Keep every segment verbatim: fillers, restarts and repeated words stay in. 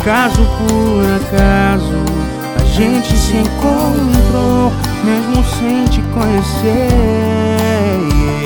acaso, por acaso, a gente se encontrou, mesmo sem te conhecer.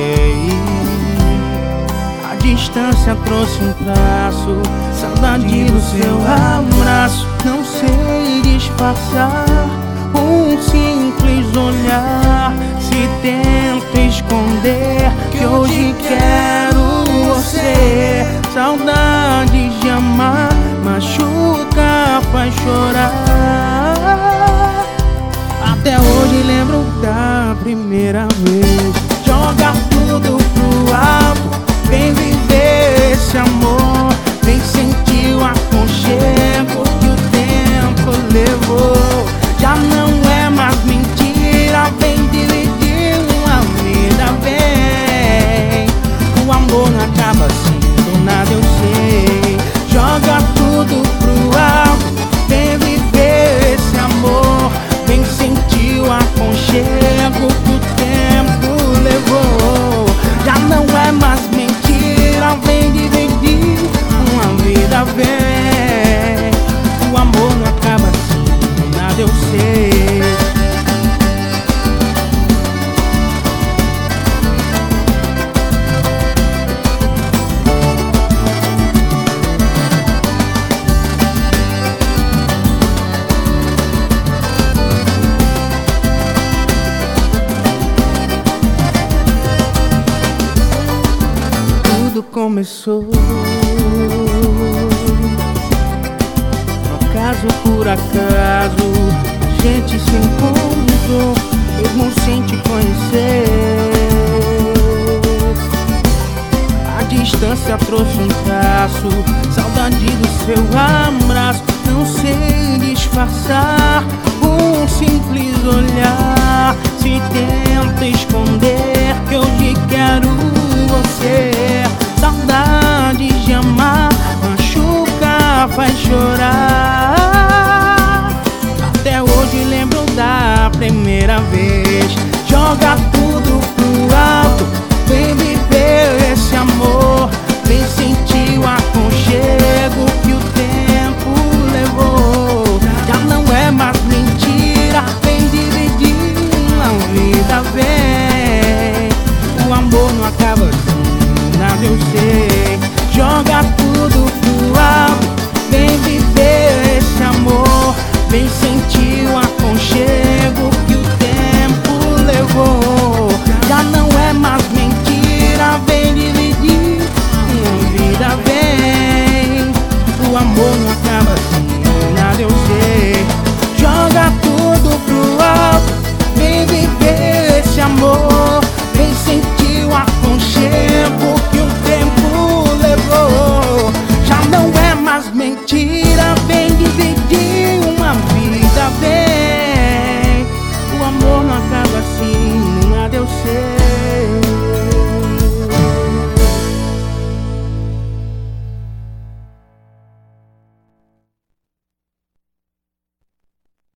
A distância trouxe um traço, saudade do seu abraço. Não sei disfarçar um simples olhar, se tento esconder que hoje quero você. Saudade de amar machuca, faz chorar. Até hoje lembro da primeira vez. Joga tudo pro alto, vem viver esse amor, vem sentir o aconchego que o tempo levou. Já não é mais mentira, vem dividir uma vida, vem. O amor não acaba assim, do nada eu sei. Joga tudo pro alto, vem viver esse amor, vem sentir o aconchego que o tempo levou. Já não é mais mentira, vem dividir uma vida, vem. O amor não acaba assim, do nada eu sei. Tudo começou, acaso por acaso, a gente se encontrou, mesmo sem te conhecer. A distância trouxe um traço, saudade do seu abraço. Não sei disfarçar um simples olhar, se tenta esconder que hoje quero você. Saudade de amar machuca, faz chorar. Até hoje lembro da primeira vez. Joga tudo pro alto, vem viver esse amor, vem sentir o aconchego que o tempo levou. Já não é mais mentira, vem dividir uma vida, vem. O amor não acaba assim, nada eu sei. Joga tudo pro alto, vem viver esse amor, vem sentir o aconchego que o tempo levou. Já não é mais mentira, vem dividir uma vida, vem. O amor não acaba assim, nada eu sei. Joga tudo pro alto, vem viver esse amor,